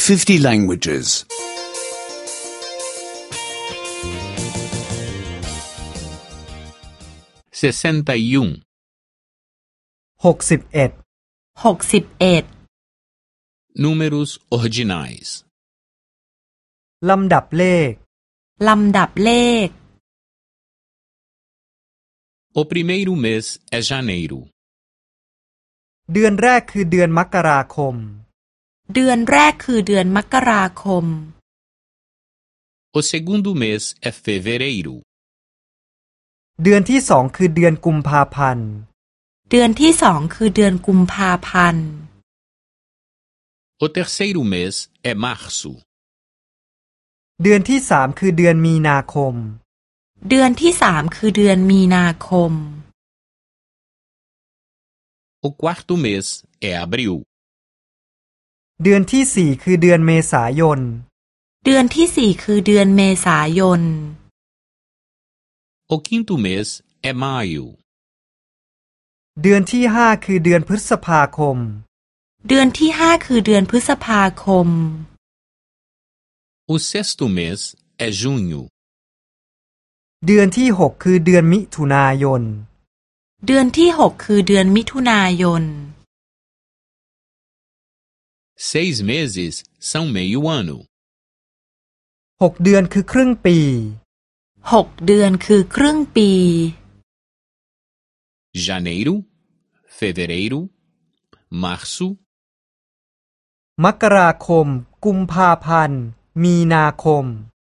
50 languages. 61 61 Números ordinais ลำดับเลข O primeiro mês é janeiro. เดือนแรกคือเดือนมกราคม O segundo mês é fevereiro. เดือนที่สองคือเดือนกุมภาพันธ์ O terceiro mês é março. เดือนที่สามคือเดือนมีนาคม O quarto mês é abril. เดือนที่สี่คือเดือนเมษายน O quinto mês é maio. เดือนที่ห้าคือเดือนพฤษภาคม O sexto mês é junho. เดือนที่หกคือเดือนมิถุนายน 6 meses são meio ano. หกเดือนคือครึ่งปี Janeiro, fevereiro, março, มกราคมกุมภาพันธ์มีนาคม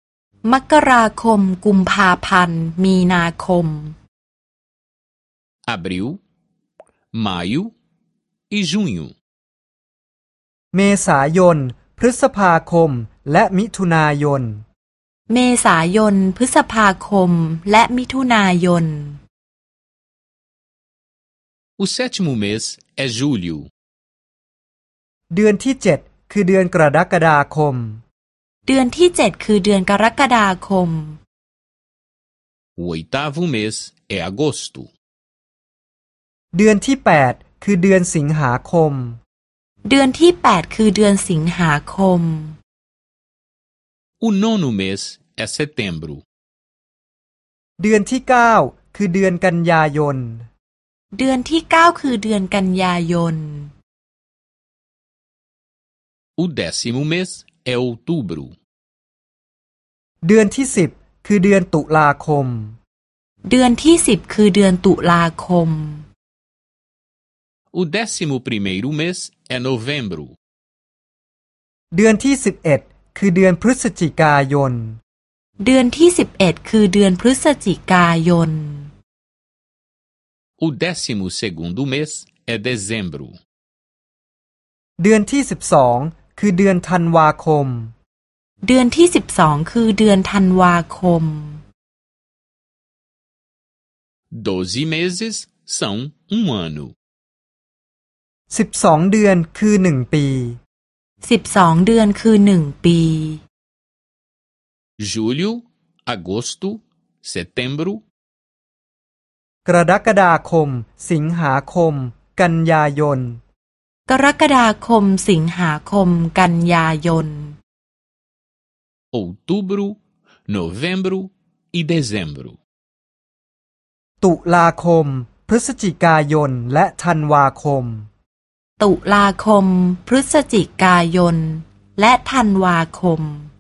abril, maio e junho. เมษายนพฤษภาคมและมิถุนายน O sétimo mês é julho. เดือนที่เจ็ดคือเดือนกรกฎาคม O oitavo mês é agosto. เดือนที่แปดคือเดือนสิงหาคม O nono mês é setembro. เดือนที่เก้าคือเดือนกันยายน O décimo mês é outubro. เดือนที่สิบคือเดือนตุลาคม O 11º mês é novembro. เดือนที่11คือเดือนพฤศจิกายน O 12º mês é dezembro. เดือนที่12คือเดือนธันวาคม 12 meses são ano. 12เดือนคือ1ปี Julho, agosto, setembro, กรกฎาคมสิงหาคมกันยายน outubro, novembro e dezembro. ตุลาคมพฤศจิกายนและธันวาคมตุลาคม พฤศจิกายน และธันวาคม